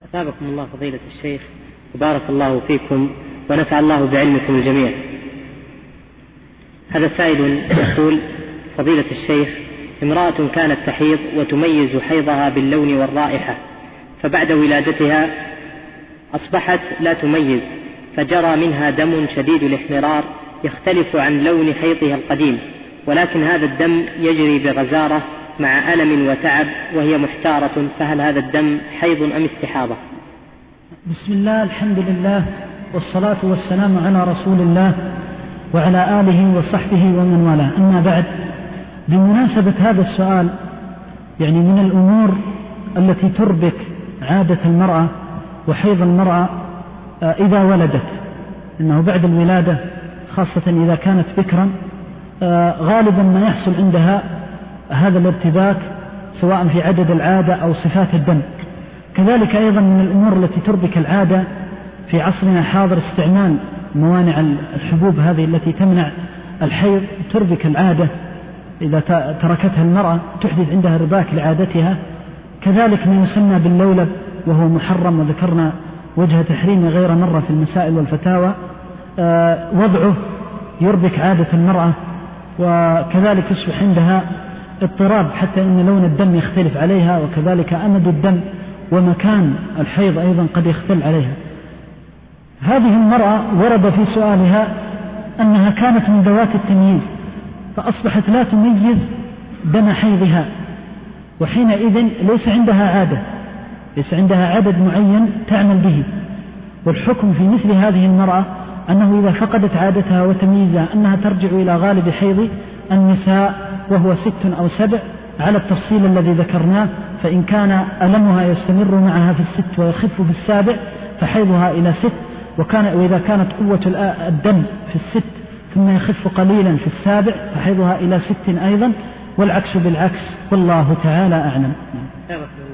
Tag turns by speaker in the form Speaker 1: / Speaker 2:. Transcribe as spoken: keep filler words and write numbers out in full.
Speaker 1: أثابكم الله فضيلة الشيخ وبارك الله فيكم ونفع الله بعلمكم الجميع. هذا سائل يقول: فضيلة الشيخ، امرأة كانت تحيض وتميز حيضها باللون والرائحة، فبعد ولادتها أصبحت لا تميز، فجرى منها دم شديد الاحمرار يختلف عن لون حيضها القديم، ولكن هذا الدم يجري بغزارة مع ألم وتعب وهي محتارة، فهل هذا الدم حيض أم استحاضة؟
Speaker 2: بسم الله، الحمد لله، والصلاة والسلام على رسول الله وعلى آله وصحبه ومن والاه، أما بعد. بمناسبة هذا السؤال، يعني من الأمور التي تربك عادة المرأة وحيض المرأة إذا ولدت، إنه بعد الولادة خاصة إذا كانت بكرا غالبا ما يحصل عندها هذا الارتباك سواء في عدد العادة أو صفات الدم. كذلك أيضا من الأمور التي تربك العادة في عصرنا حاضر استعمال موانع الحبوب هذه التي تمنع الحيض، تربك العادة إذا تركتها المرأة تحدث عندها رباك لعادتها. كذلك ما يسمى باللولب وهو محرم، وذكرنا وجه تحريمه غير مرة في المسائل والفتاوى. آه وضعه يربك عادة المرأة، وكذلك يصبح عندها اضطراب حتى إن لون الدم يختلف عليها، وكذلك أمد الدم ومكان الحيض أيضا قد يختل عليها. هذه المرأة ورد في سؤالها أنها كانت من ذوات التمييز، فأصبحت لا تميز دم حيضها، وحينئذ ليس عندها عادة، ليس عندها عدد معين تعمل به. والحكم في مثل هذه المرأة أنه إذا فقدت عادتها وتمييزها أنها ترجع إلى غالب حيض النساء وهو ست أو سبع على التفصيل الذي ذكرناه. فإن كان ألمها يستمر معها في الست ويخف في السابع فحيضها إلى ست، وكان وإذا كانت قوة الدم في الست ثم يخف قليلا في السابع فحيضها إلى ست أيضا، والعكس بالعكس، والله تعالى أعلم.